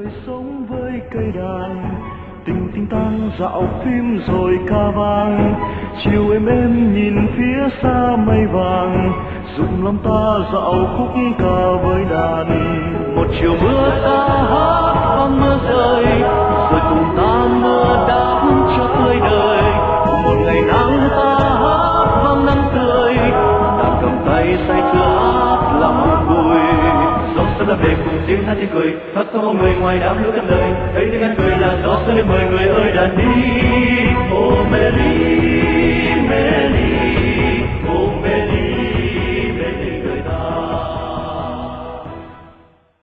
sống với cây đàn, tình tình tang dạo phim rồi ca vang. Chiều em nhìn phía xa mây vàng, rụng lòng ta dạo khúc ca với đàn. Một chiều mưa ta hát vang mưa rơi, rồi cùng ta mưa đắm cho tươi đời. Một ngày nắng ta hát vang nắng tươi, ta cầm tay say thưa hát lòng vui. Gió sớm đã về cùng tiếng hát tiếng cười, hát có bóng người ngoài đám lũ cất lời. Thấy tiếng hát cười là gió sớm đến mời người ơi đàn đi. Oh Mary, Mary.